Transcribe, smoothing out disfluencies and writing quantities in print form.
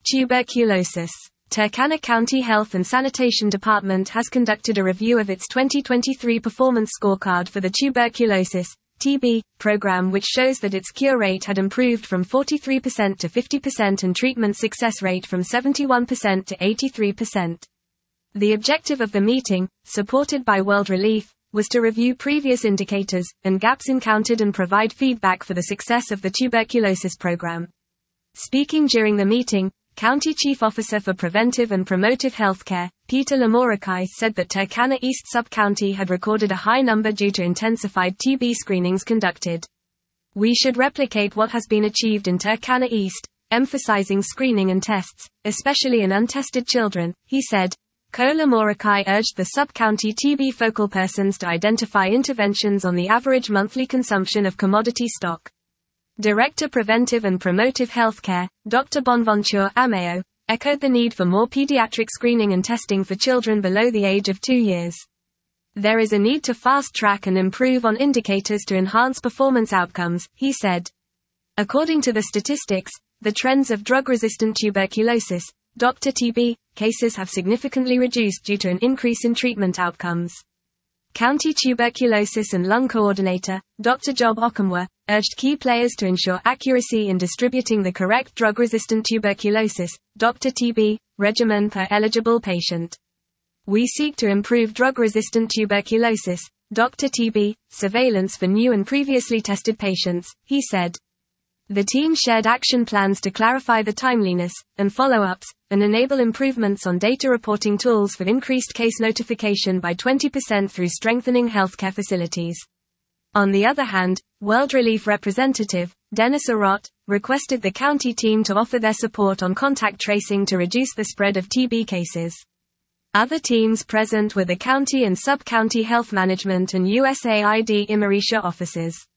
Tuberculosis. Turkana County Health and Sanitation Department has conducted a review of its 2023 performance scorecard for the tuberculosis (TB) program, which shows that its cure rate had improved from 43% to 50% and treatment success rate from 71% to 83%. The objective of the meeting, supported by World Relief, was to review previous indicators and gaps encountered and provide feedback for the success of the tuberculosis program. Speaking during the meeting, County Chief Officer for Preventive and Promotive Healthcare, Peter Lamorokai, said that Turkana East Sub-County had recorded a high number due to intensified TB screenings conducted. We should replicate what has been achieved in Turkana East, emphasizing screening and tests, especially in untested children, he said. Co. Lamorokai urged the sub-county TB focal persons to identify interventions on the average monthly consumption of commodity stock. Director Preventive and Promotive Healthcare, Dr. Bonventure Ameo, echoed the need for more pediatric screening and testing for children below the age of 2 years. There is a need to fast-track and improve on indicators to enhance performance outcomes, he said. According to the statistics, the trends of drug-resistant tuberculosis, Dr. TB, cases have significantly reduced due to an increase in treatment outcomes. County Tuberculosis and Lung Coordinator, Dr. Job Okamwa, urged key players to ensure accuracy in distributing the correct drug-resistant tuberculosis, Dr. TB, regimen per eligible patient. We seek to improve drug-resistant tuberculosis, Dr. TB, surveillance for new and previously tested patients, he said. The team shared action plans to clarify the timeliness and follow-ups, and enable improvements on data reporting tools for increased case notification by 20% through strengthening healthcare facilities. On the other hand, World Relief representative, Dennis Arott, requested the county team to offer their support on contact tracing to reduce the spread of TB cases. Other teams present were the county and sub-county health management and USAID Imarisha offices.